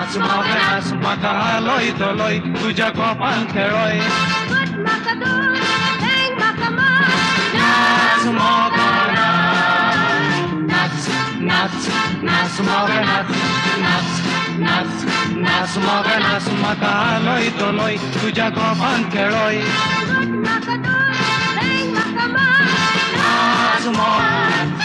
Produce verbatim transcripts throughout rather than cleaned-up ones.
नाच मग नाच म्हाका आलोय दोलोय तुज्या कोपान खेळोय म्हाका दूर हेंग म्हाका मार नाच मग नाच नाच नाच मग नाच नाच नाच नाच मग नाच म्हाका आलोय दोलोय तुज्या कोपान खेळोय म्हाका दूर हेंग म्हाका मार नाच मग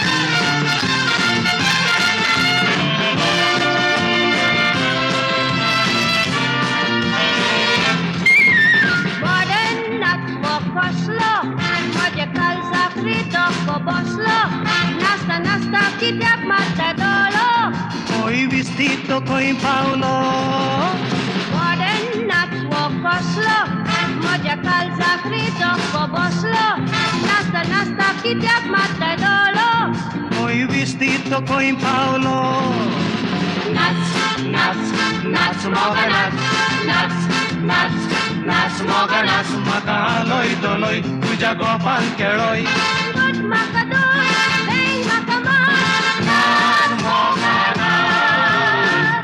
Nasta, nasta, kityap matadolo Ko'y vestido ko'y paulo Modern natswo koslo Moja kalza krito ko boslo Nasta, nasta, kityap matadolo Ko'y vestido ko'y paulo Nats, nats, nats, moga nats Nats, nats, nats, moga nats Maka aloy doloy, tuja gopan keroy Good makadoy, bang makamar Nats, moga nats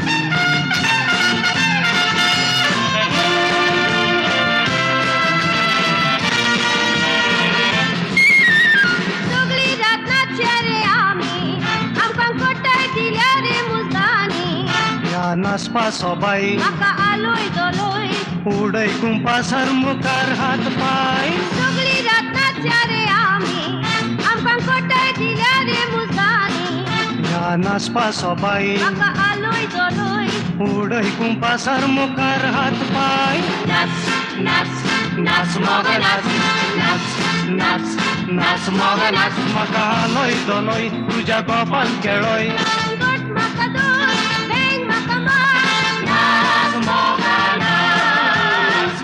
Sugli dat natyare ami Ampang kotay dilyare muzdani Ya naspa sobay Maka aloy doloy Uday kumpasar mukar hat pay Sugli dat natyare ami Ampang kotay dilyare muzdani Ya naspa sobay Maka aloy doloy Uday kumpasar mukar hat pay Nats, nats, nats moga nats Nats, nats, nats moga nats Maka aloy doloy tuja gopan keroy Good makadoy, bang makamar Nats moga nats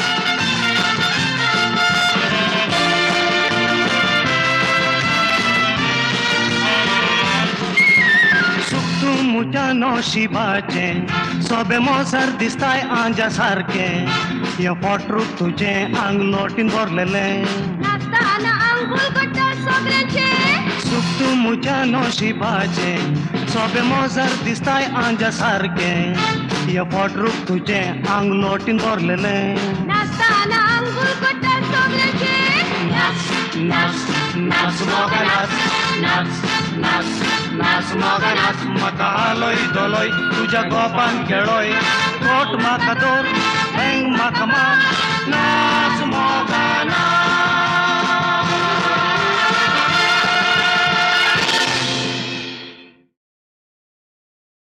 Suktu muja no shibache Sobe mozar distai anja sarke Ya potru tuje ang lotin dorlele Nastana angul gotta sogrenche Suktu muja no shibache Sobe mozar distai anja sarke Ya potru tuje ang lotin dorlele Nastana angul gotta sogrenche Nats, nats, nats moga nats Nats, nats, nats moga nats Maka aloy doloy tuja gopan keroy Kot maka dor, heng maka ma Nats